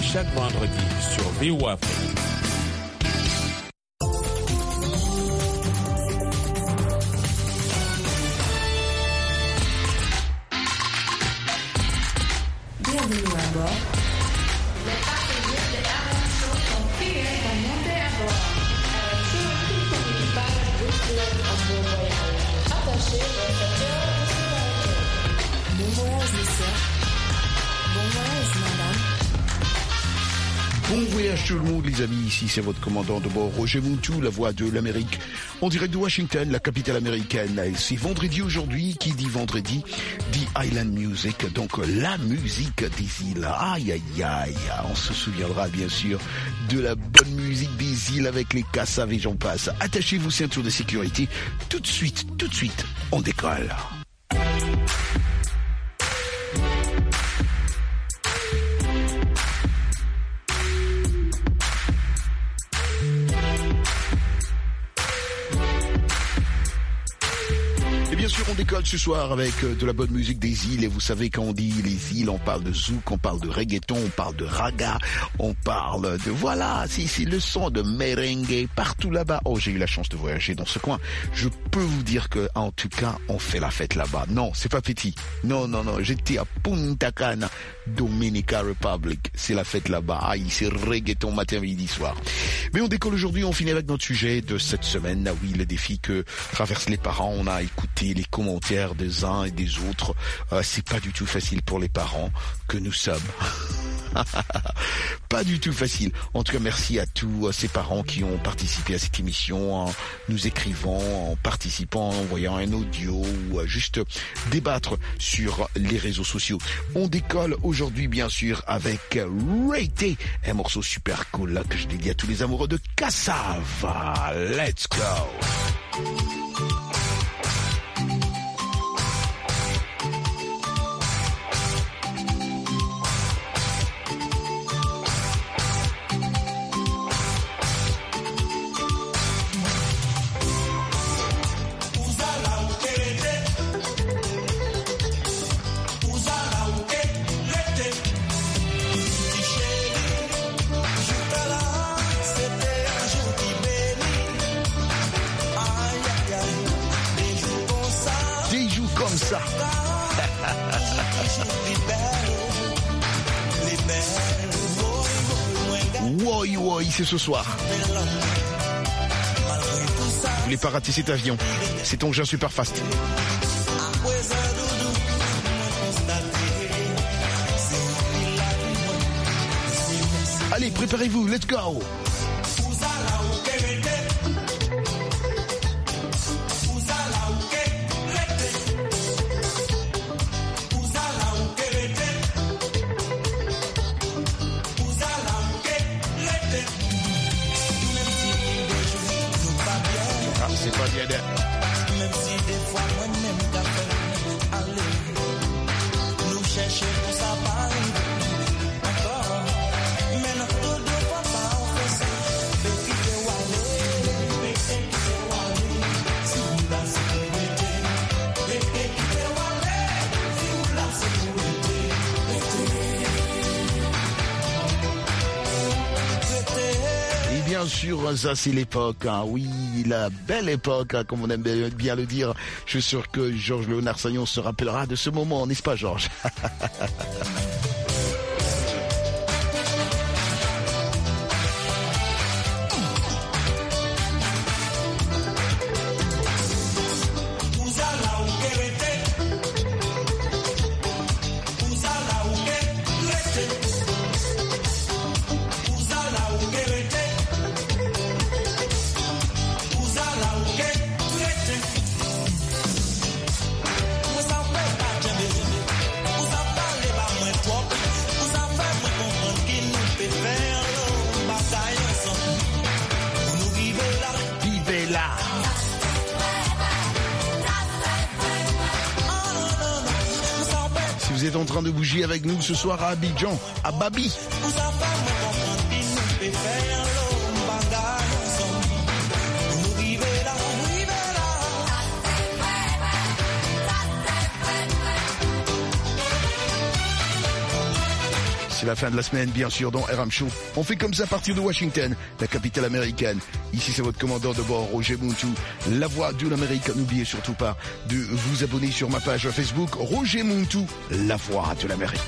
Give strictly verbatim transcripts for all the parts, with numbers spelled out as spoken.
chaque vendredi sur V O A Afrique. Bienvenue à bord. Les passagers de Air Show sont priés de monter à bord. Avec tout son équipage de club en bon voyage. Attachez vos ceintures de sécurité. Bon voyage, monsieur. Bon voyage, madame. Bon voyage tout le monde les amis, ici c'est votre commandant de bord Roger Moutou, la voix de l'Amérique, en direct de Washington, la capitale américaine. Et c'est vendredi aujourd'hui, qui dit vendredi, dit Island Music, donc la musique des îles. Aïe aïe aïe, on se souviendra bien sûr de la bonne musique des îles avec les cassaves et j'en passe. Attachez vos ceintures de sécurité, tout de suite, tout de suite, on décolle. On décolle ce soir avec de la bonne musique des îles et vous savez quand on dit les îles, on parle de zouk, on parle de reggaeton, on parle de raga, on parle de voilà, c'est, c'est le son de merengue partout là-bas. Oh, j'ai eu la chance de voyager dans ce coin. Je peux vous dire que en tout cas, on fait la fête là-bas. Non, c'est pas petit. Non, non, non, j'étais à Punta Cana, Dominica Republic. C'est la fête là-bas. Aïe, c'est reggaeton matin, midi, soir. Mais on décolle aujourd'hui, on finit avec notre sujet de cette semaine. Ah oui, le défi que traversent les parents. On a écouté les commentaires des uns et des autres. Euh, c'est pas du tout facile pour les parents que nous sommes. Pas du tout facile. En tout cas, merci à tous euh, ces parents qui ont participé à cette émission en nous écrivant, en participant, en envoyant un audio ou euh, juste débattre sur les réseaux sociaux. On décolle aujourd'hui, bien sûr, avec Raté, un morceau super cool là, que je dédie à tous les amoureux de Cassava. Let's go! Ça. Woy woy, c'est ce soir. Vous voulez pas rater cet avion, c'est ton jeu super fast. Allez, préparez-vous, let's go. C'est pas bien d'être. Même si des fois moi-même t'as fait aller, nous chercher pour ça parler. Encore, mais notre dos de papa on fait ça. Baby t'es wallé, baby t'es wallé. Si vous la sécurité, baby t'es wallé. Si vous la sécurité, et bien sûr, ça c'est l'époque, hein. Oui, la belle époque, hein, comme on aime bien le dire. Je suis sûr que Georges Léonard Sagnon se rappellera de ce moment, n'est-ce pas Georges? Vous êtes en train de bouger avec nous ce soir à Abidjan, à Babi. C'est la fin de la semaine, bien sûr, dans R M Show. On fait comme ça à partir de Washington, la capitale américaine. Ici, c'est votre commandant de bord, Roger Muntu, la voix de l'Amérique. N'oubliez surtout pas de vous abonner sur ma page Facebook, Roger Muntu, la voix de l'Amérique.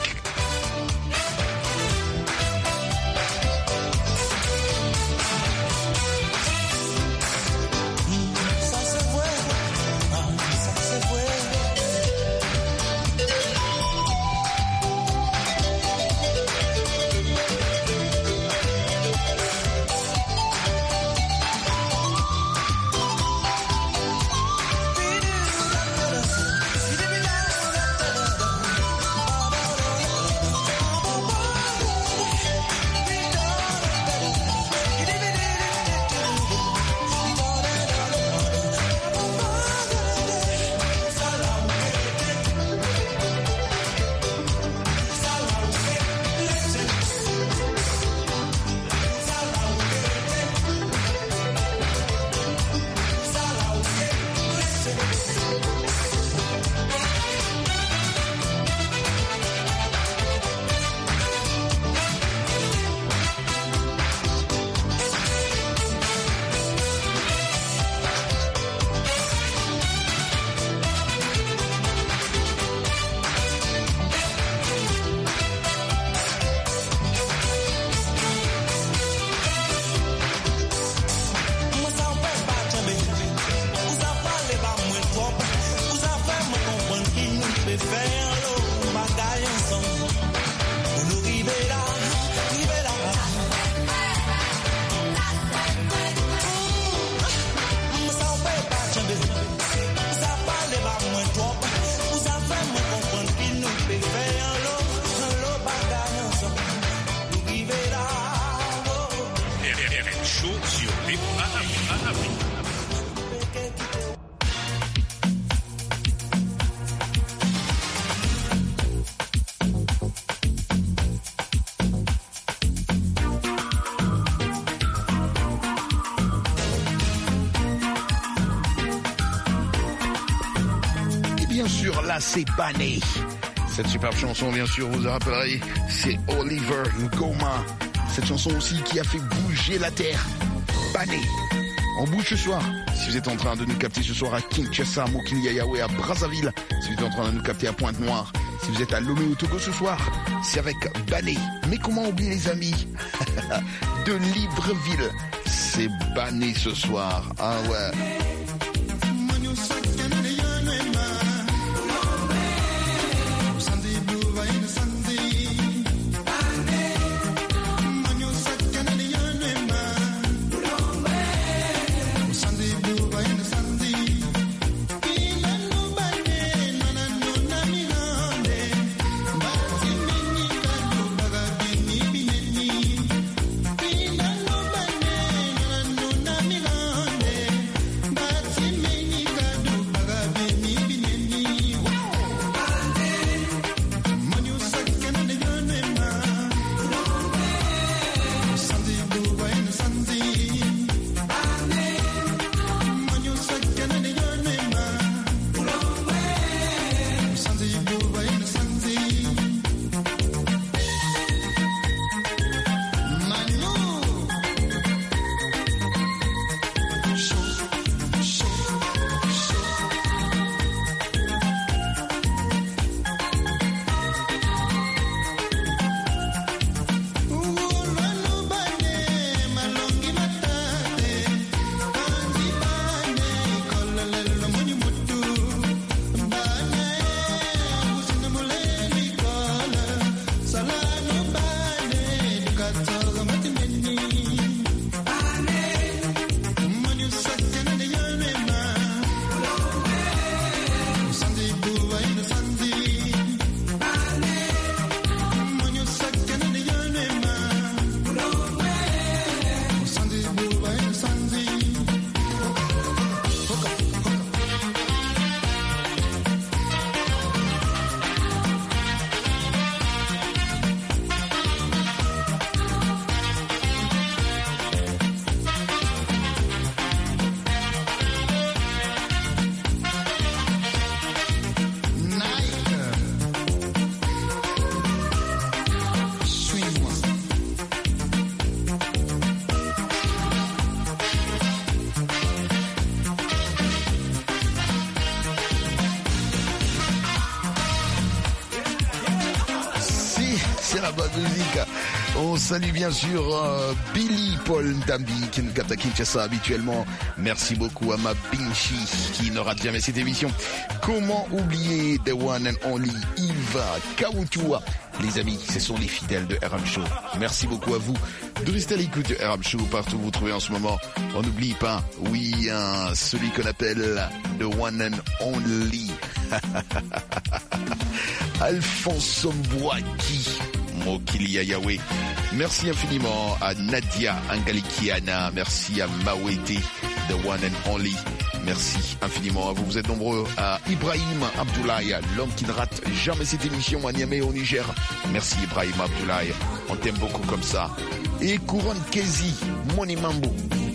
Là, c'est Bané. Cette superbe chanson, bien sûr, vous en rappellerez, c'est Oliver Ngoma. Cette chanson aussi qui a fait bouger la terre. Bané. On bouge ce soir. Si vous êtes en train de nous capter ce soir à Kinshasa, Mokili-Yaoundé, à Brazzaville, si vous êtes en train de nous capter à Pointe-Noire, si vous êtes à Lomé au Togo ce soir, c'est avec Bané. Mais comment oublier les amis de Libreville? C'est Bané ce soir. Ah ouais. On salue bien sûr euh, Billy Paul Ndambi qui nous capte à Kinshasa habituellement. Merci beaucoup à ma Binchi qui ne rate jamais cette émission. Comment oublier The One and Only Iva Kautua. Les amis, ce sont les fidèles de R M Show. Merci beaucoup à vous de rester à l'écoute de R M Show partout où vous vous trouvez en ce moment. On n'oublie pas, oui, hein, celui qu'on appelle The One and Only. Alphonse Mbouaki. Mokilia Yahweh. Merci infiniment à Nadia Angalikiana. Merci à Mawete, The One and Only. Merci infiniment à vous. Vous êtes nombreux. À Ibrahim Abdoulaye, l'homme qui ne rate jamais cette émission à Niamey au Niger. Merci Ibrahim Abdoulaye. On t'aime beaucoup comme ça. Et Couronne Kezi, Moni Mambo.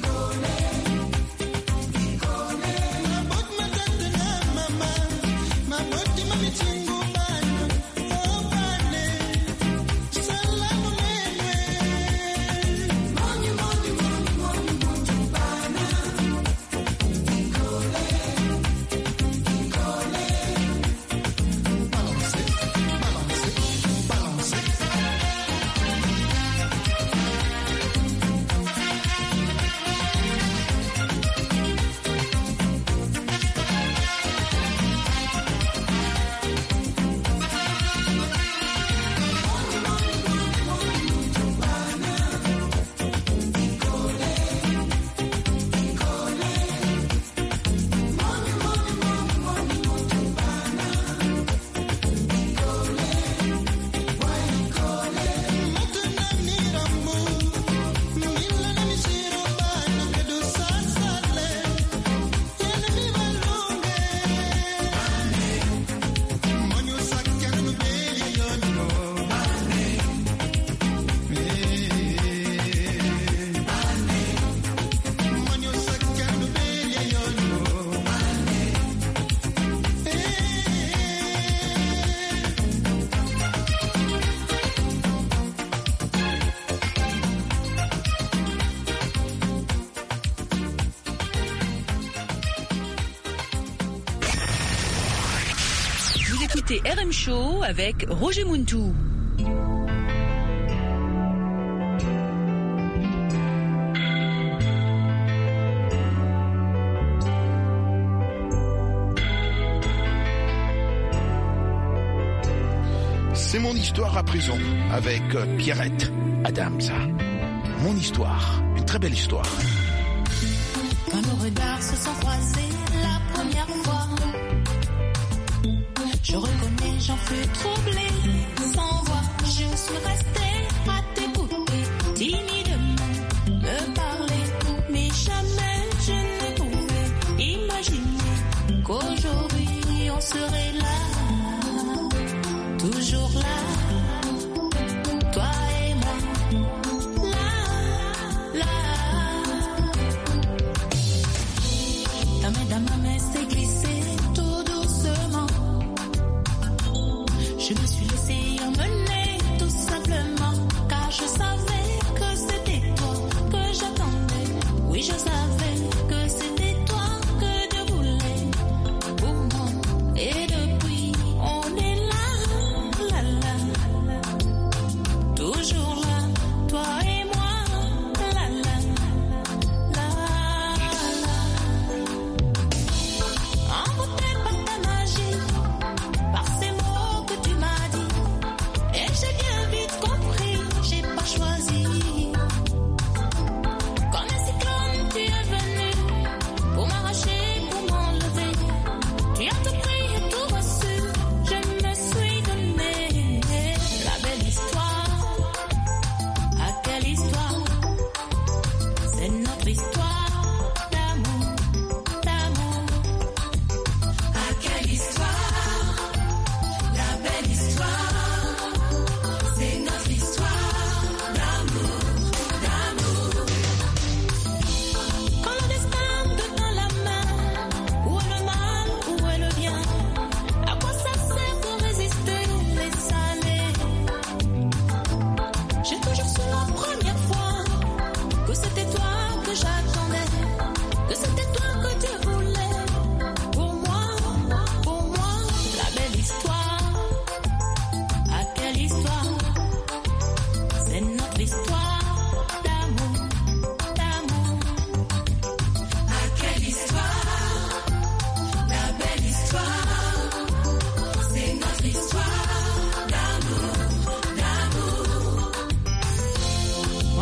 R M Show avec Roger Muntou. C'est mon histoire à présent avec Pierrette Adams. Mon histoire, une très belle histoire. Quand nos regards se sont croisés la première fois, je reconnais, j'en fus troublée, sans voix, je suis restée à t'écouter, timidement me parler, mais jamais je ne pouvais imaginer qu'aujourd'hui on serait là, toujours là, toi et moi, là, là. Ta main dans ma main s'est glissée tout doucement. Je me suis laissée emmener tout simplement.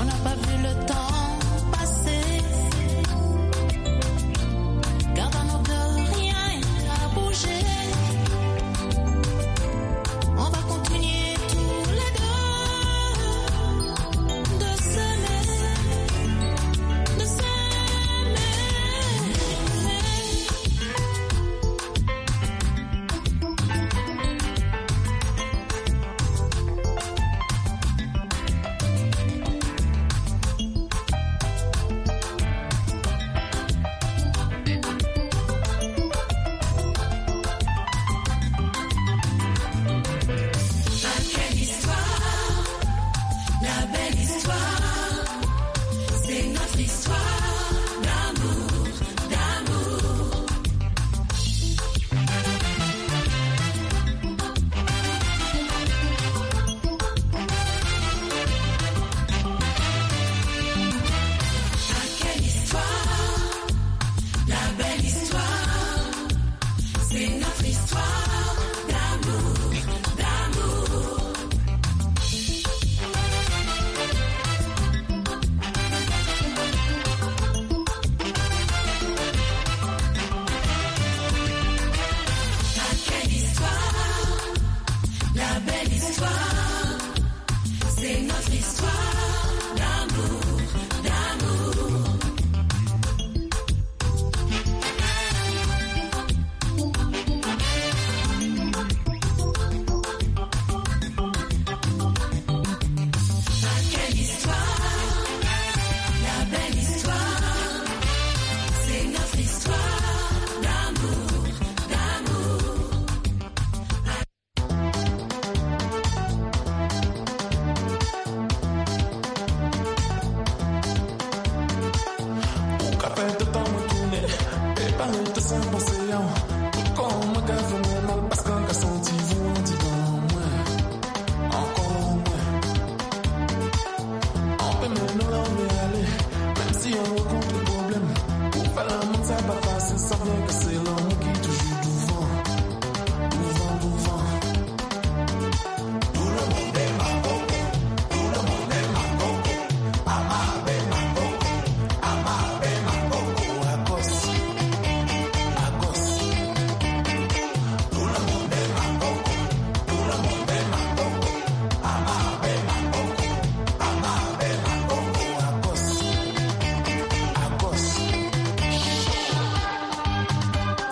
On n'a pas vu le temps passer. Gardons de rien à bouger. On va continuer tous les deux de s'aimer, de s'aimer. Quelle histoire, la belle histoire, c'est notre histoire d'amour, d'amour. Ah, quelle histoire, la belle histoire, c'est notre histoire d'amour, d'amour. Ah, quelle histoire, la belle histoire, c'est notre histoire d'amour, d'amour. Ah, quelle histoire, la belle histoire, c'est notre histoire d'amour, d'amour. O café de temps me tourné, et pas le temps sans penser à comme un café mal parce qu'un gars senti vous en dit dans moi, encore moins. On peut même nous l'emmener aller, même si on rencontre des problèmes. Pour faire l'amour, ça pas facile, ça vient que c'est l'amour qui toujours devant, devant, devant. Tout le monde est ma coco, tout le monde est ma coco, ama be ma coco, ama be ma coco, Agos, Agos. Tout le monde est ma coco, tout le monde est ma coco, ama be ma coco, ama be ma coco, Agos, Agos.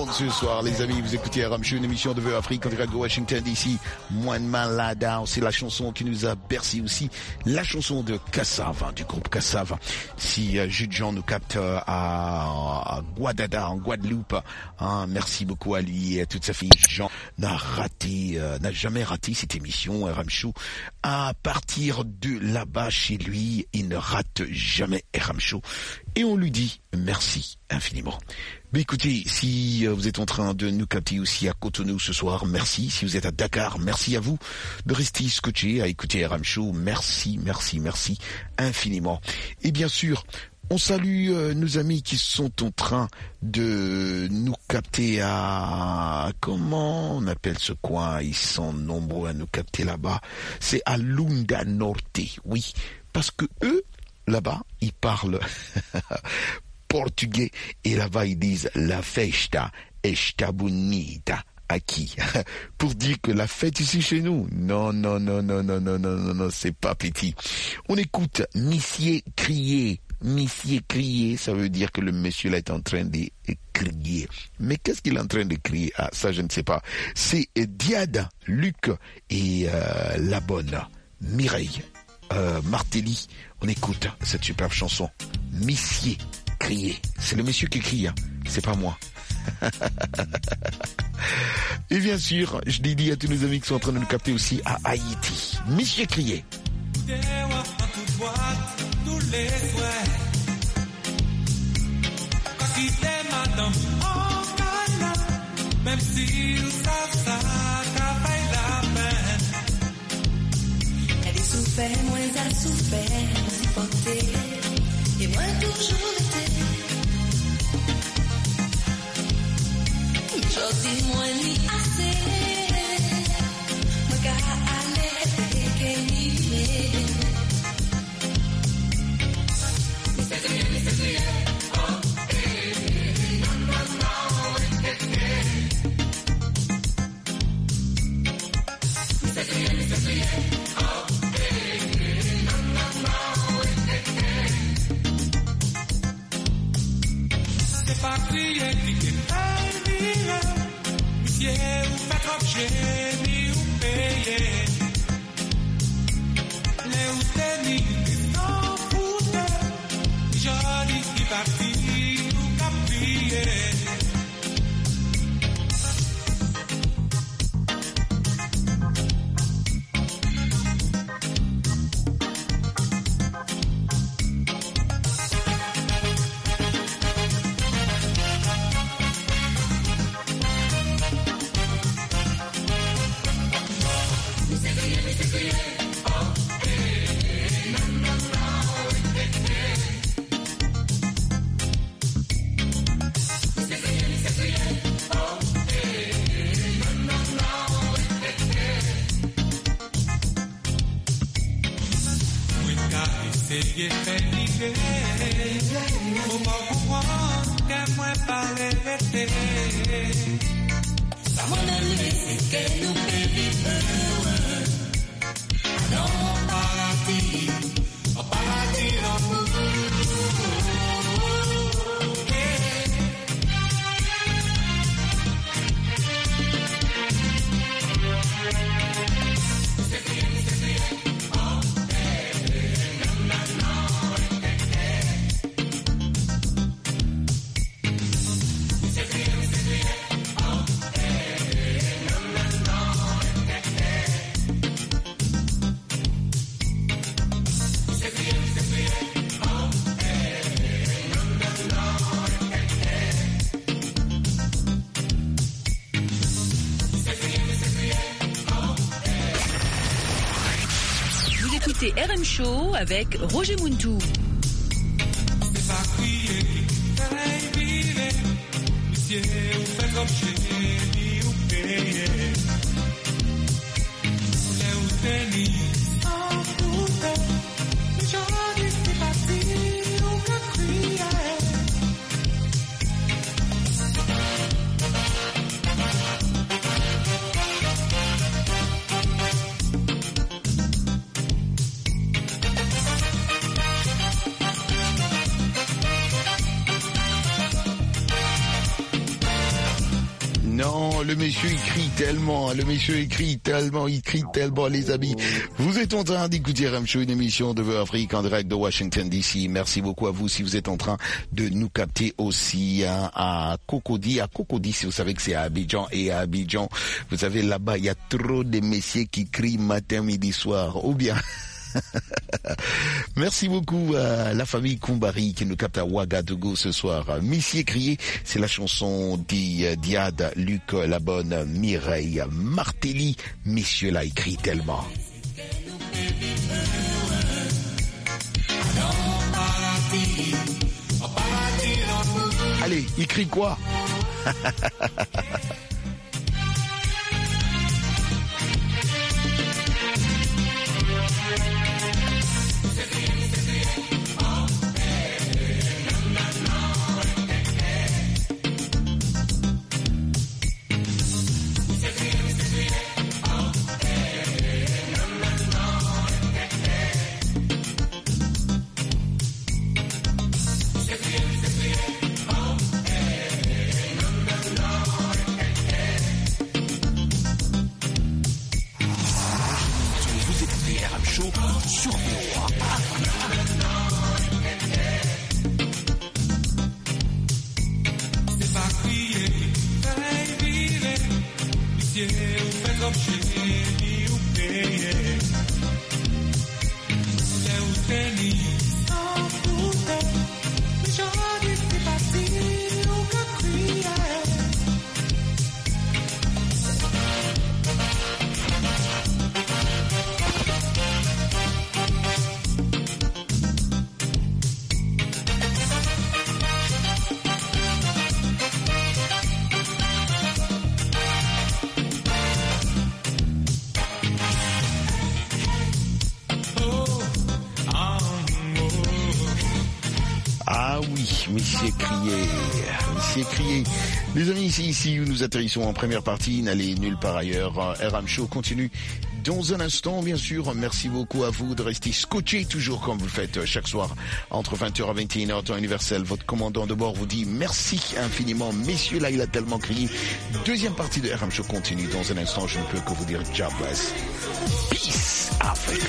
monde ce soir, les amis. Vous écoutez R M Show, une émission de Vœux Afrique en direct de Washington D C. Moine Malada, c'est la chanson qui nous a bercé aussi. La chanson de Cassava, du groupe Cassava. Si euh, Jules Jean nous capte euh, à, à Guadada, en Guadeloupe, hein, merci beaucoup à lui et à toute sa famille. Jean n'a raté, euh, n'a jamais raté cette émission R M Show. À partir de là-bas, chez lui, il ne rate jamais R M Show. Et on lui dit merci infiniment. Mais écoutez, si vous êtes en train de nous capter aussi à Cotonou ce soir, merci. Si vous êtes à Dakar, merci à vous de rester scotché à écouter R M Show. Merci, merci, merci infiniment. Et bien sûr, on salue euh, nos amis qui sont en train de nous capter à... Comment on appelle ce coin? Ils sont nombreux à nous capter là-bas. C'est à Lunda Norte, oui. Parce que eux, là-bas, ils parlent portugais et là-bas, ils disent la festa está bonita. À qui? Pour dire que la fête ici chez nous. Non, non, non, non, non, non, non, non, non, c'est pas petit. On écoute Missier crier. Missier crier, ça veut dire que le monsieur là est en train de crier. Mais qu'est-ce qu'il est en train de crier? Ah, ça je ne sais pas. C'est Diade, Luc et euh, la bonne Mireille euh, Martelly. On écoute cette superbe chanson. Missier crier. C'est le monsieur qui crie, hein. C'est pas moi. Et bien sûr, je dédie à tous nos amis qui sont en train de nous capter aussi à Haïti. Missier crier. Même si nous savons ça, ça vaille la peine. Elle est souffert, moi elle souffert, supporté, et moi toujours été. Aujourd'hui, moi ni assez, moi qu'à aller et qu'elle y est. C'est pas crier, crier, crier. Monsieur, vous faites trop génie, vous payez. Les ou tenir, les non foutés. Joli qui partit, ou caprier. C'est R M Show avec Roger Muntou. C'est pas crier, crier, monsieur, vous faites comme génie, vous payez. Les ou tenir, sans doute, joli qui partit, ou que crier. le monsieur écrit tellement, le monsieur écrit tellement, il crie tellement, les amis. Vous êtes en train d'écouter R M Show, une émission de Voix Afrique en direct de Washington D C. Merci beaucoup à vous si vous êtes en train de nous capter aussi hein, à Cocody. À Cocody, si vous savez que c'est à Abidjan et à Abidjan, vous savez là-bas, il y a trop de messieurs qui crient matin, midi, soir. Ou bien... Merci beaucoup à la famille Koumbari qui nous capte à Ouagadougou ce soir. Messieurs crié, c'est la chanson d'Iad, Luc Labonne, Mireille Martelly. Messieurs là, il crie tellement. Allez, il crie quoi? Monsieur crié, monsieur crié. Les amis, ici, ici où nous atterrissons en première partie, n'allez nulle part ailleurs. R M Show continue dans un instant, bien sûr. Merci beaucoup à vous de rester scotché toujours comme vous le faites chaque soir entre vingt heures à vingt et une heures temps universel. Votre commandant de bord vous dit merci infiniment. Messieurs, là, il a tellement crié. Deuxième partie de R M Show continue dans un instant. Je ne peux que vous dire God bless. Peace, Africa.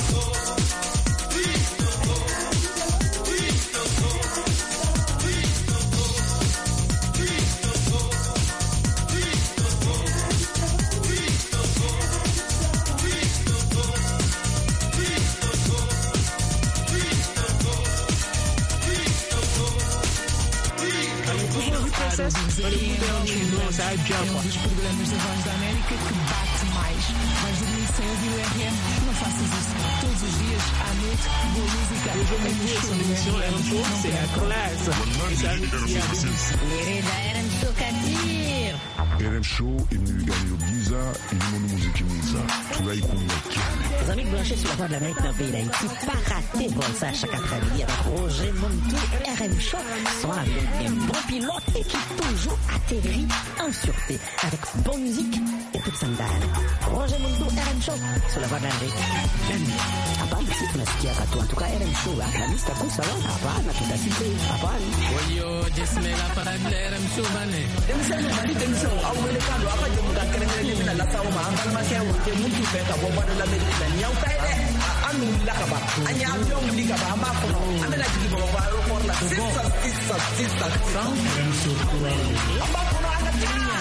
Um dos programas da Voz da América que bate mais. Vais dormir sem ouvir o R M? Não faças isso. Todos os dias, à noite, boa música. Eu já me vi essa émission R M Show, c'est la classe. R M Show Kadir. R M Show imewigania giza ilimo muziki mwiza tunaikumbatiana. Les amis branchés sur la Voix de l'Amérique dans le pays d'Haïti, pas rater bon ça chaque après-midi avec Roger Montou, R M Show, soit avec un bon pilote et qui toujours atterrit en sûreté avec bonne musique et toute sandale. Roger Montou, R M Show, sur la Voix de l'Amérique. Hapana, si tunasikia katu, en tout cas R M Show, akalista kusawa, hapana, tutasite, hapana. Oyo, jesmela para R M Show, bane. Emisemo mali emisemo awele kalo akaje mudakere ngene mina la sawo ma ambala makewo ke muntu feka bo bado la medina nyaw tayde anu lakaba anya avion likaba amba ko amela jigi bo ba ro por la sisa sisa sisa sound R M Show amba ko ana tinya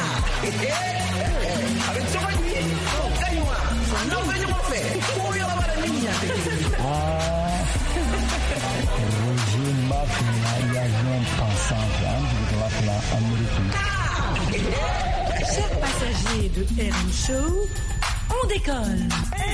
avec ça ni kaywa non venyo mo fe ko yo la bara niña ah Roger Mafia ya jeune pensante hein de la plan américaine. Chers passagers de R M Show, on décolle.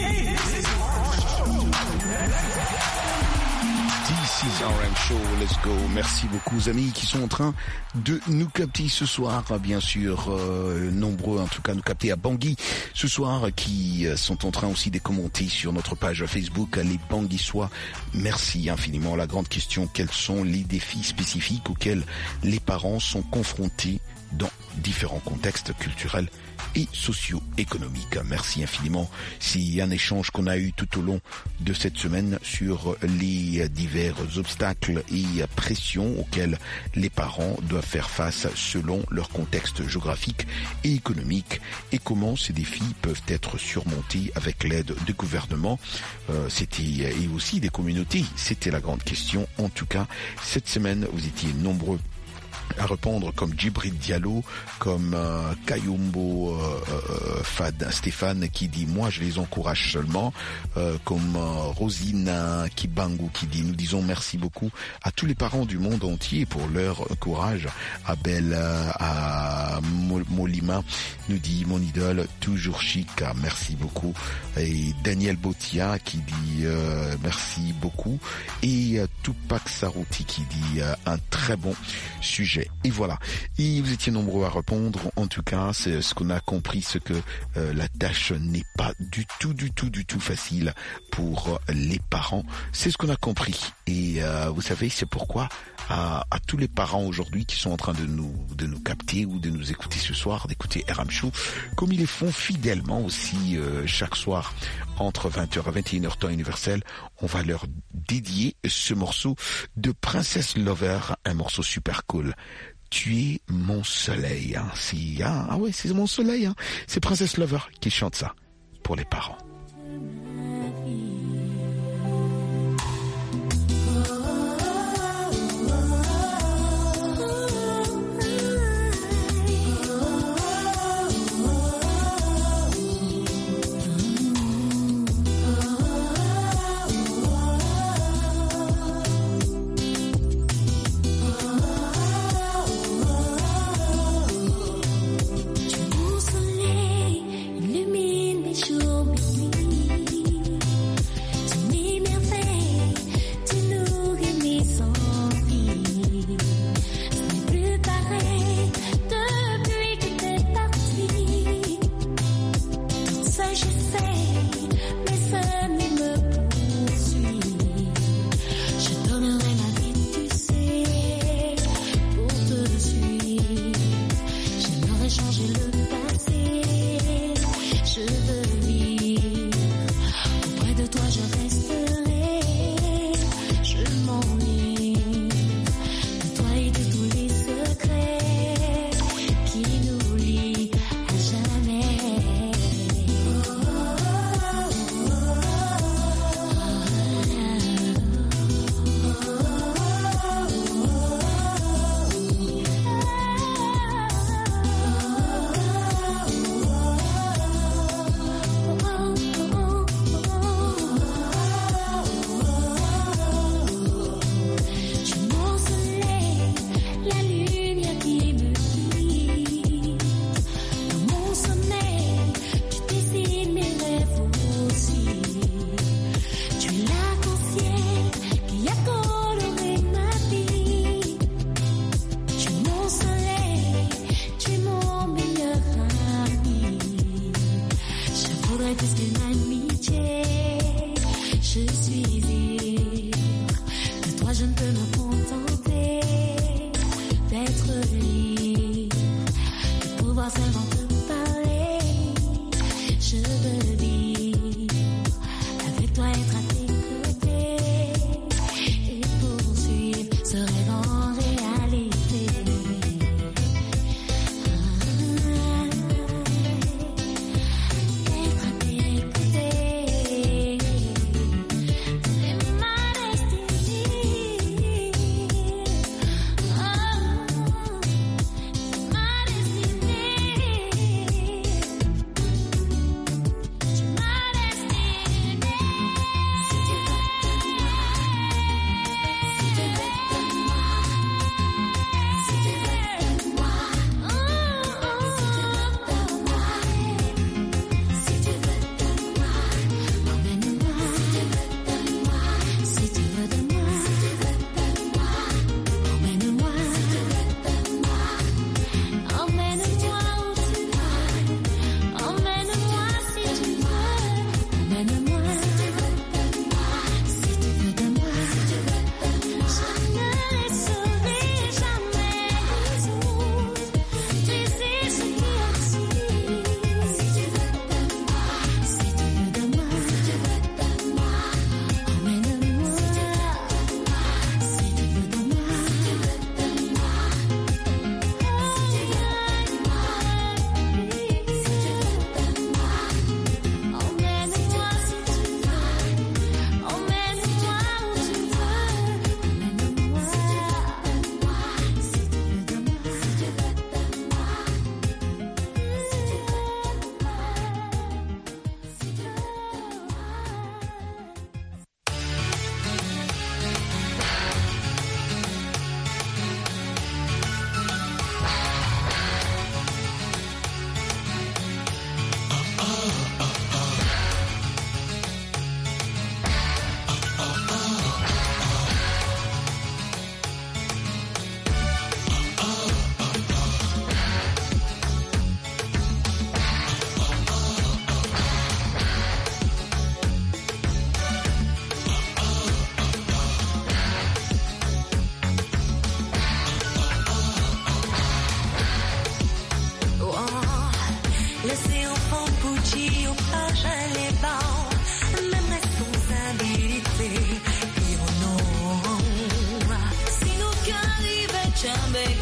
This is R M Show, let's go. Merci beaucoup aux amis qui sont en train de nous capter ce soir, bien sûr, euh, nombreux en tout cas nous capter à Bangui ce soir, qui sont en train aussi de commenter sur notre page Facebook, les Banguissois. Merci infiniment. La grande question, quels sont les défis spécifiques auxquels les parents sont confrontés dans différents contextes culturels et socio-économiques. Merci infiniment. C'est un échange qu'on a eu tout au long de cette semaine sur les divers obstacles et pressions auxquels les parents doivent faire face selon leur contexte géographique et économique et comment ces défis peuvent être surmontés avec l'aide du gouvernement euh, c'était, et aussi des communautés. C'était la grande question. En tout cas, cette semaine, vous étiez nombreux à répondre, comme Djibril Diallo, comme euh, Kayumbo euh, euh, Fad Stéphane qui dit moi je les encourage seulement, euh, comme euh, Rosina Kibangu qui dit nous disons merci beaucoup à tous les parents du monde entier pour leur courage. Abel euh, à Molima nous dit mon idole toujours chic, merci beaucoup. Et Daniel Botia qui dit euh, merci beaucoup et euh, Tupac Sarouti qui dit euh, un très bon sujet. Et voilà. Et vous étiez nombreux à répondre. En tout cas, c'est ce qu'on a compris, ce que euh, la tâche n'est pas du tout, du tout, du tout facile pour les parents. C'est ce qu'on a compris. Et euh, vous savez, c'est pourquoi à, à tous les parents aujourd'hui qui sont en train de nous, de nous capter ou de nous écouter ce soir, d'écouter R M Show, comme ils les font fidèlement aussi euh, chaque soir entre vingt heures à vingt et une heures temps universel, on va leur dédier ce morceau de Princess Lover, un morceau super cool. Tu es mon soleil, hein. C'est, hein, ah ouais, c'est mon soleil, hein. C'est Princess Lover qui chante ça pour les parents. Mon soleil illumine mes jours, mes nuits.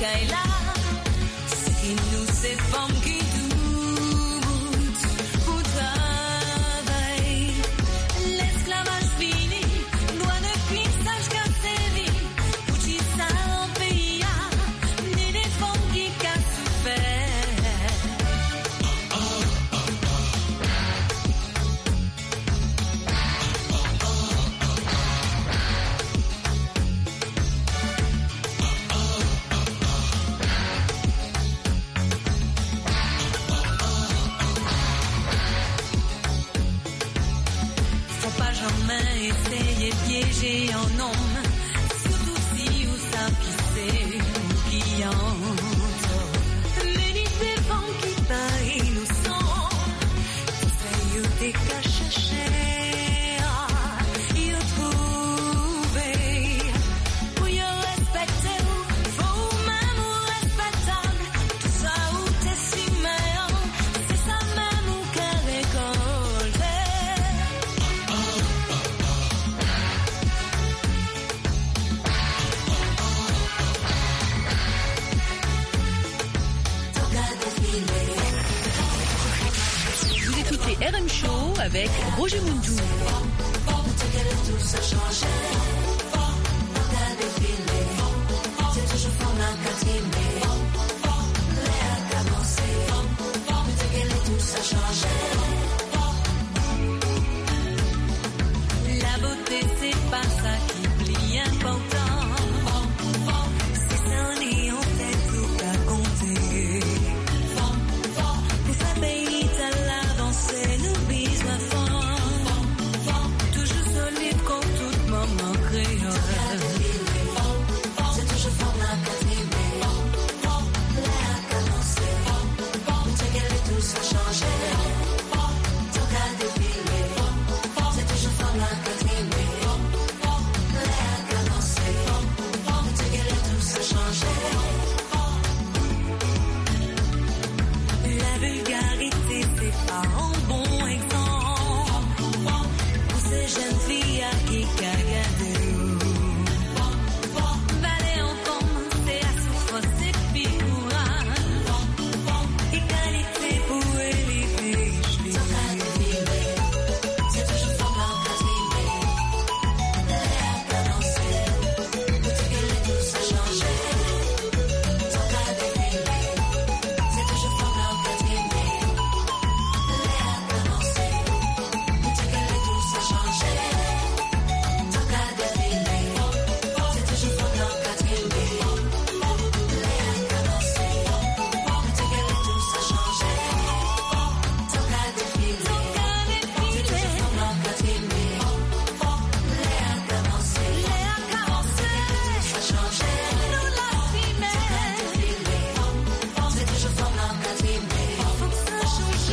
Kaila. Ce qui nous c'est femmes qui doutent pour travail. L'esclavage fini, loin depuis sage qu'à sévi. Pour qui ça en pays, ni des femmes qui cassent faire. Faut pas jamais essayer de piéger un homme, surtout si vous savez qui c'est ou qui entre. Mais ni des femmes qui paraissent innocents, c'est eux des cachets, ils trouver. Pour y respecter, faut même vous respectable. Tout ça où t'es si meilleur, c'est ça même où qu'elle récolte. Vous écoutez R M Show avec Roger Muntou. La beauté, c'est pas ça qui plie important. C'est ça, ni en fait tout à compter. Pour ça, pays, t'as l'avancée, nous bise la femme. Toujours solide contre tout moment créole. C'est toujours fort la quatrième. L'air a commencé. Tout qu'elle est tout ça changé. Tout qu'à défiler. C'est toujours fort la quatrième. L'air a commencé. Tout qu'elle est tout ça changé. La vulgarité, c'est pas un bon exemple. Pour ces jeunes filles à qui cagade. Valer en forme, c'est à souffrance, c'est figura. Égalité pour élever. C'est toujours fort la quatrième. L'air a commencé. Tout qu'elle est tout ça changé. Tant qu'à défiler. C'est toujours fort la quatrième. L'air a commencé. Tout qu'elle est tout ça changé. Tant qu'à défiler. C'est toujours fort la quatrième. L'air a commencé. Tout qu'elle est tout ça changé. Tant qu'à défiler. C'est toujours fort la quatrième. L'air a commencé. L'air a commencé. Tout ça changé. Nous la fumée. C'est toujours fort la quatrième. Faut que ça change.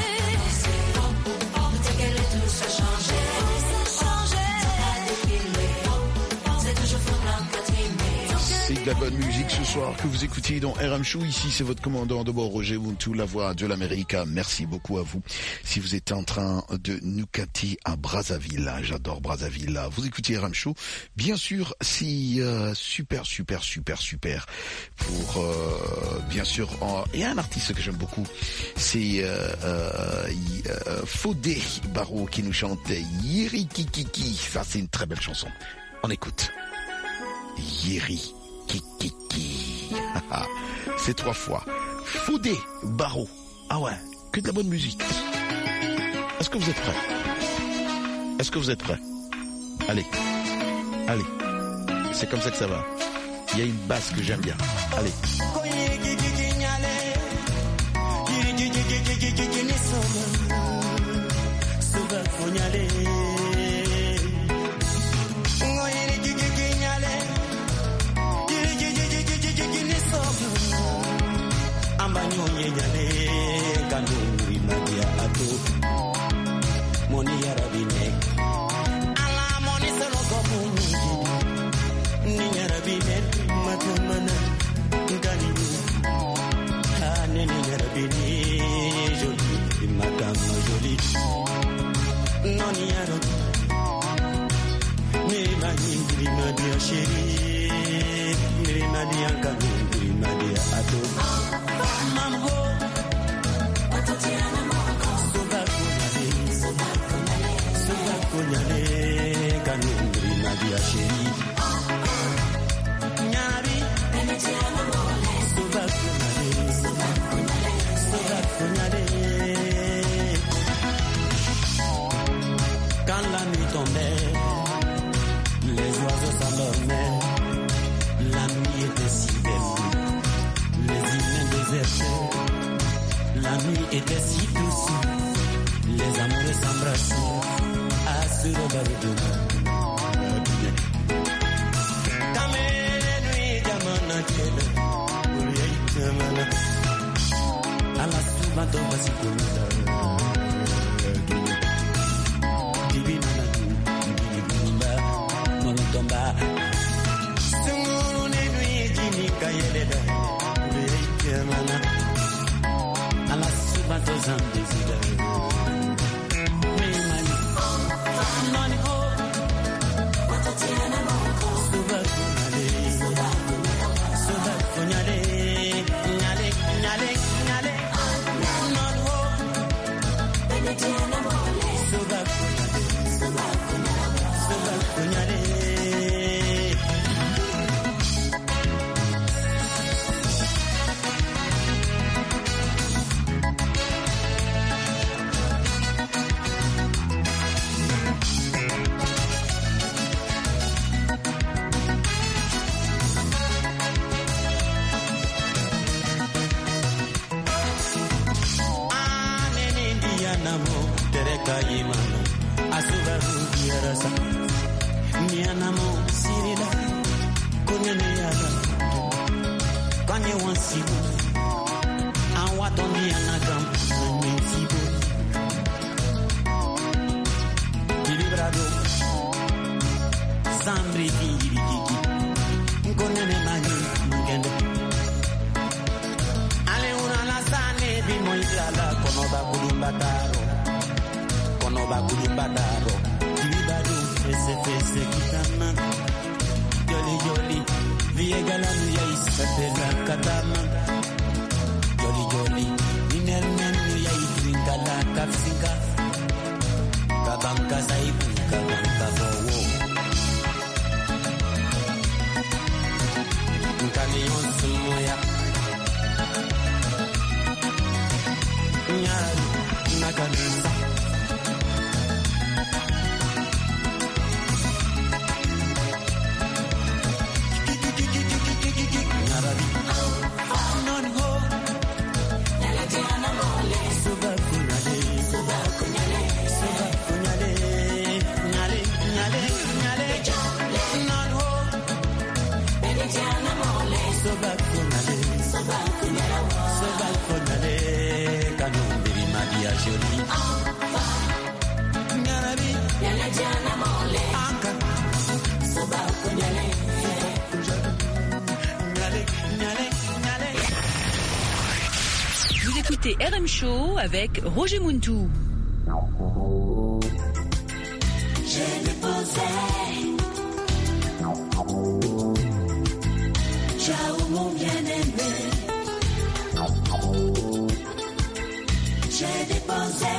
Tout qu'elle est tout ça changé. Ça changé. C'est toujours fort la quatrième. C'est de la bonne musique ce soir que vous écoutez dans R M Show. Ici, c'est votre commandant de bord, Roger Muntou, la voix de l'Amérique. Merci beaucoup à vous. Si vous êtes en train de nous quitter à Brazzaville, j'adore Brazzaville, vous écoutez R M Show. Bien sûr, c'est euh, super, super, super, super. Pour, euh, bien sûr, en- il y a un artiste que j'aime beaucoup. C'est euh, euh, y- euh, Fodé Barreau qui nous chante Yeri Kikiki. Ça, c'est une très belle chanson. On écoute. Yeri Kikiki. C'est trois fois. Fodé Barreau. Ah ouais, que de la bonne musique. Est-ce que vous êtes prêts? Est-ce que vous êtes prêts? Allez, allez. C'est comme ça que ça va. Il y a une basse que j'aime bien. Allez. Chérie, dia ato mambo soba kunyale soba kunyale kanungri madia sheri nyari soba kunyale soba kunyale quand la nuit tombait les oiseaux s'endormaient. La nuit était si belle, les îles désertées. La nuit était si douce, les amoureux s'embrassaient à ce rebord de la Kamere nuit jamana chela, uri jamana. Ala subato basikunda. Divina na tu, divina molotomba. Kayeleda, Kayemana, ala subato zambizida. Mimani, mani ho, watatiana moko. Subakunale, subakunale, nyale, nyale, nyale. Mani ho, watatiana mole. Subakunale, subakunale, subakunale. Kayimano, Asuba Rasa, Nianamo, Sirida, Kunyana, Kanye one Sibu, and what on the Anagam, Sibu, Dilibrado, Sambri, Kiki, Kunyane Mani, Mugende, Aleuna Lasane, Bimoidala, Konoba Budimbataro. Konoba Kulimbadaro, Kilibado, Fese Fese Kitama, Jolly Jolly, Viegala Nuya Isabella Katama, Jolly Jolly, Ninermen Nuya Idrinkala Kapsika, Kabanka Saibu, Kabanka Fowo, Nkanion Sumoya, Nyari, Nakanisa. Vous écoutez R M Show avec Roger Muntou. J'ai déposé ciao mon bien-aimé. J'ai déposé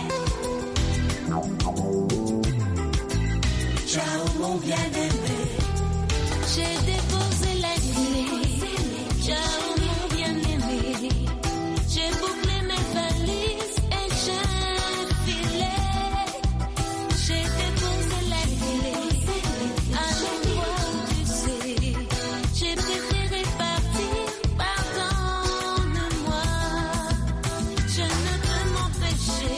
ciao mon bien-aimé. J'ai déposé la clé. Ciao mon bien-aimé. J'ai bouclé mes valises et j'ai filé. J'ai déposé la clé. Alors toi tu sais, j'ai préféré partir. Pardonne-moi, je ne peux m'empêcher.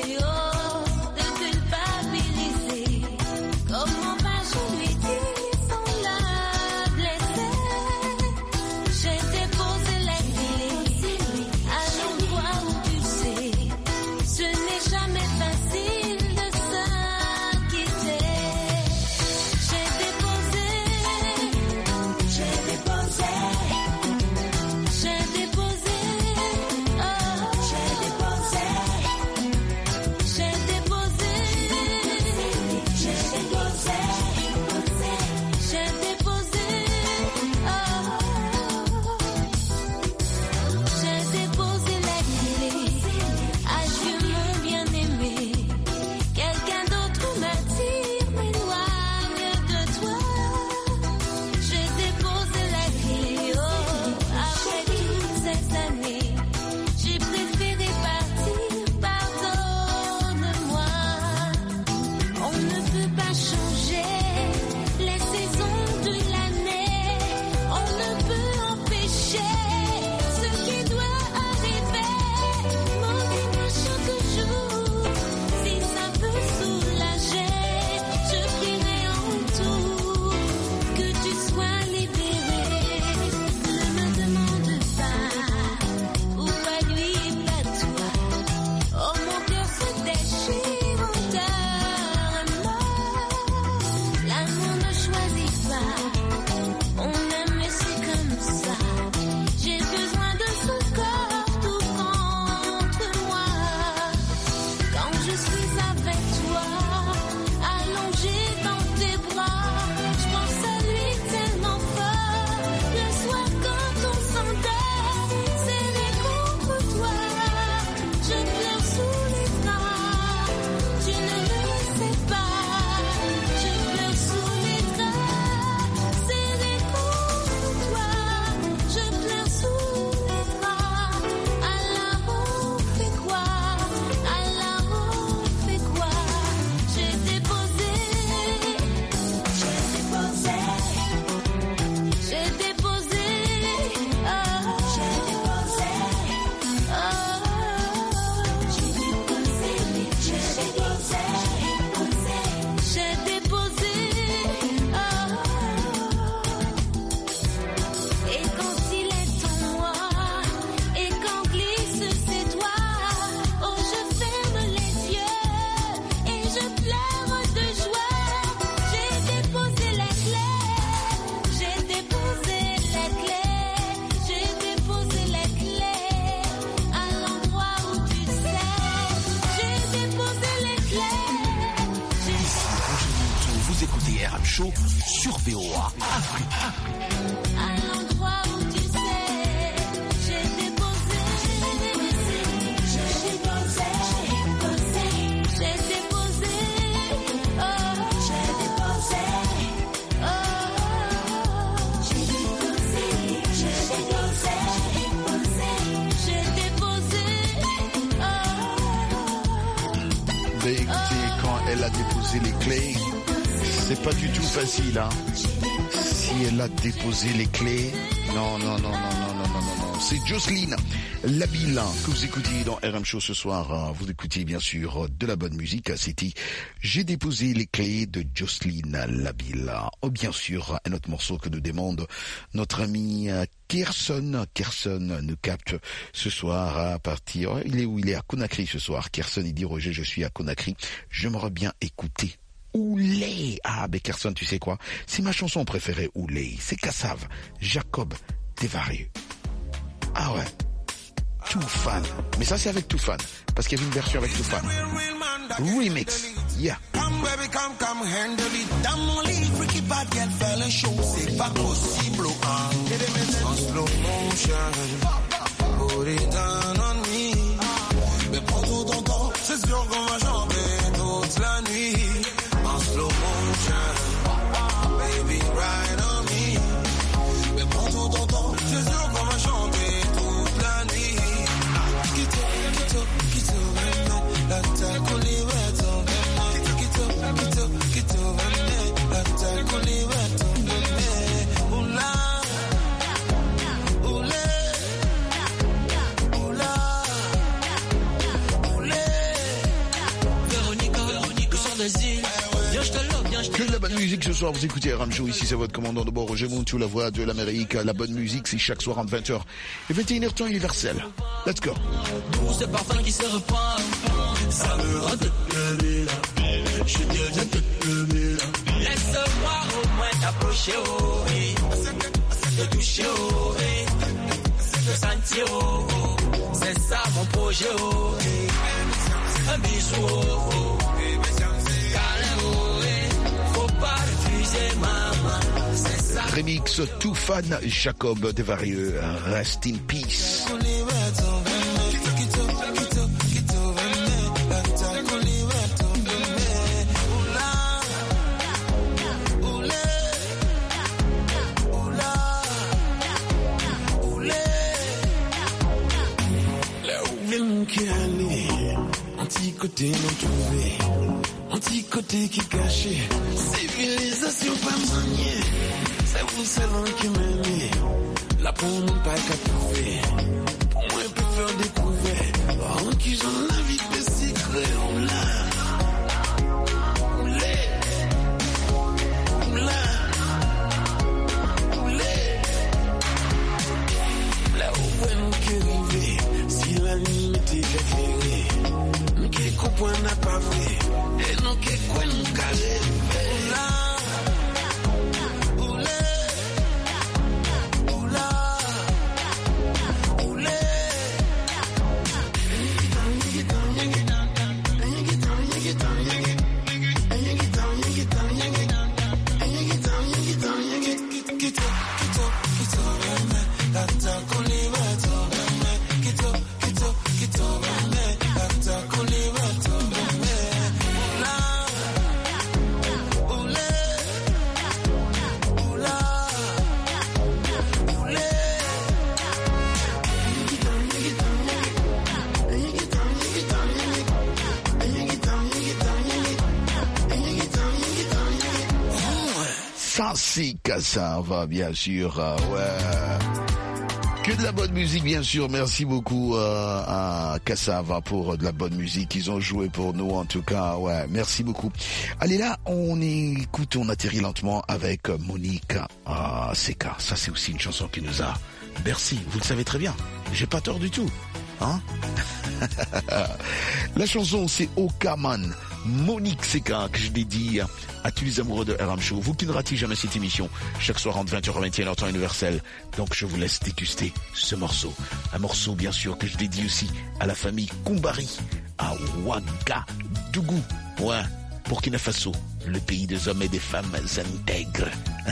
Show sur V O A Afrique. À l'endroit où tu sais, j'ai déposé, j'ai déposé, j'ai déposé, j'ai déposé, oh, j'ai déposé, oh, j'ai déposé, j'ai déposé, j'ai déposé, oh. Ben écoutez, quand elle a déposé les clés, c'est pas du tout facile, hein. Si elle a déposé les clés, non, non, non, non, non, non, non, non, non. C'est Jocelyne Labille que vous écoutez dans R M Show ce soir. Vous écoutez bien sûr de la bonne musique. C'était J'ai déposé les clés de Jocelyne Labille. Oh, bien sûr, un autre morceau que nous demande notre ami Kerson. Kerson nous capte ce soir à partir... Il est où? Il est à Conakry ce soir. Kerson, il dit Roger, je suis à Conakry. J'aimerais bien écouter Oulé. Ah, ben Kerson, tu sais quoi? C'est ma chanson préférée, Oulé. C'est Kassav, Jacob Desvarieux. Ah ouais. Toufan. Mais ça, c'est avec Toufan. Parce qu'il y avait une version avec Toufan. Remix. Yeah. Come baby, come, come, handle it. Dans mon lit, freaky bad girl, fais le show. C'est pas possible, hein. En slow motion. Put it down on me. Mais prends tout ton temps. C'est sûr qu'on va chanter toute la nuit. En slow motion. Baby, ride on me. Mais prends tout ton temps. C'est sûr qu'on va chanter toute la nuit. Quitte, quitte, quitte, la taille qu'on y met. Que de la bonne musique ce soir, vous écoutez R M Show, ici c'est votre commandant de bord Roger Montou, la voix de l'Amérique. La bonne musique c'est chaque soir entre vingt heures et vingt et une heures temps universel. Let's go. Douce parfum qui se reprend, ça me rend le mille. Je deviens tout le mille. Laisse-moi au moins t'approcher, oh oui. Te toucher, oh oui. Te sentir, oh oh. C'est ça mon projet, oh oui. Un bisou, oh oh. Câlin, oh oui. Faut pas refuser, maman. C'est ça. Remix Toufan, Jacob Desvarieux, Rest in Peace. Côté non trouvé, anti-côté qui caché, civilisation pas maniée, c'est vous seul qui m'aimez, la pour nous pas qu'à prouver, pour moi peut faire découvrir, en qui j'en la vie de secret, on l'a, on l'est, on l'a, on l'est, là où nous qui arrivés, si la nuit m'était éclairée. Que comprend n'a pas fait et non que quoi nous caler là oulé oula oulé Ça c'est Kassav, bien sûr, euh, ouais. Que de la bonne musique, bien sûr. Merci beaucoup euh, à Kassav pour de la bonne musique. Ils ont joué pour nous, en tout cas. Ouais, merci beaucoup. Allez, là, on écoute, on atterrit lentement avec Monique ah, Seka. Ça, c'est aussi une chanson qui nous a bercé. Vous le savez très bien. J'ai pas tort du tout. Hein? La chanson, c'est Okaman. Monique Seka, que je dédie à tous les amoureux de R M Show. Vous qui ne ratez jamais cette émission, chaque soir entre vingt heures et vingt et une heures temps universel. Donc je vous laisse déguster ce morceau. Un morceau bien sûr que je dédie aussi à la famille Koumbari, à Ouagadougou. Ouais, Burkina Faso, le pays des hommes et des femmes intègres.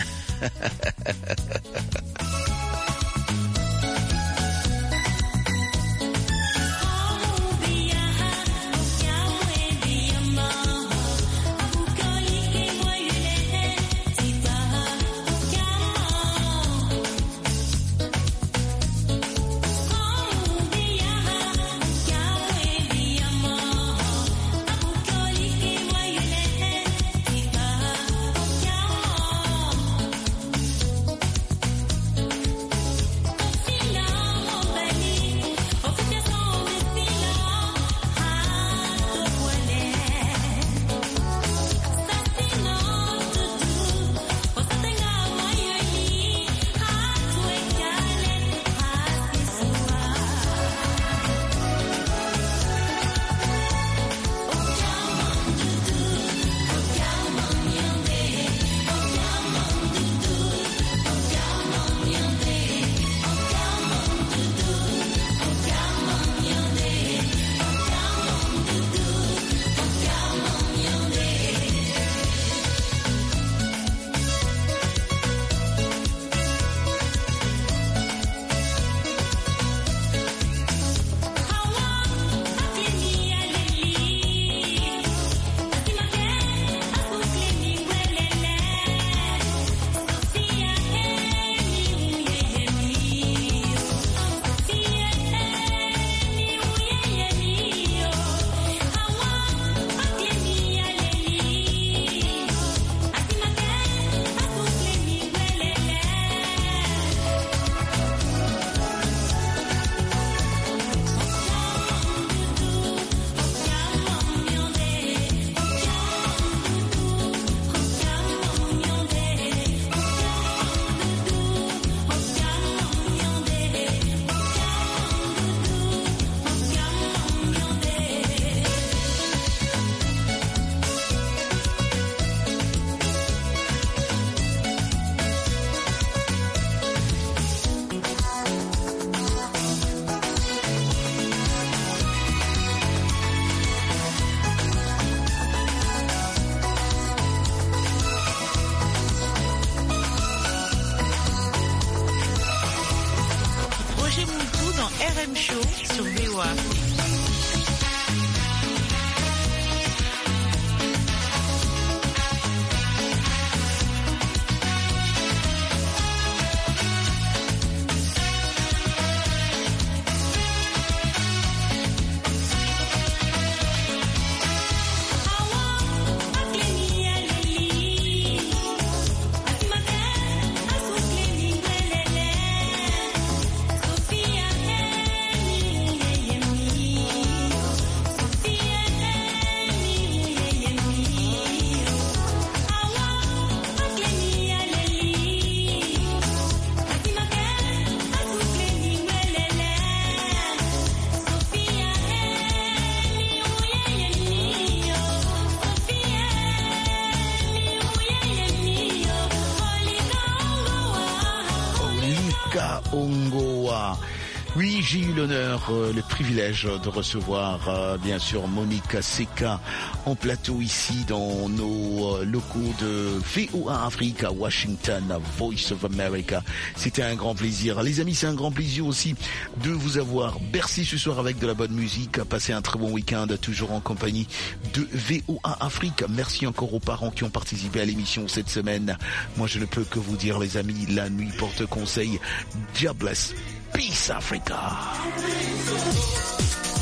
Ongoa. Oui, j'ai eu l'honneur, euh, le privilège de recevoir euh, bien sûr Monica Seka en plateau ici dans nos euh, locaux de V O A Afrique à Washington, à Voice of America. C'était un grand plaisir. Les amis, c'est un grand plaisir aussi de vous avoir bercé ce soir avec de la bonne musique. Passez un très bon week-end, toujours en compagnie de V O A Afrique. Merci encore aux parents qui ont participé à l'émission cette semaine. Moi, je ne peux que vous dire, les amis, la nuit porte conseil. God bless. Peace, Africa.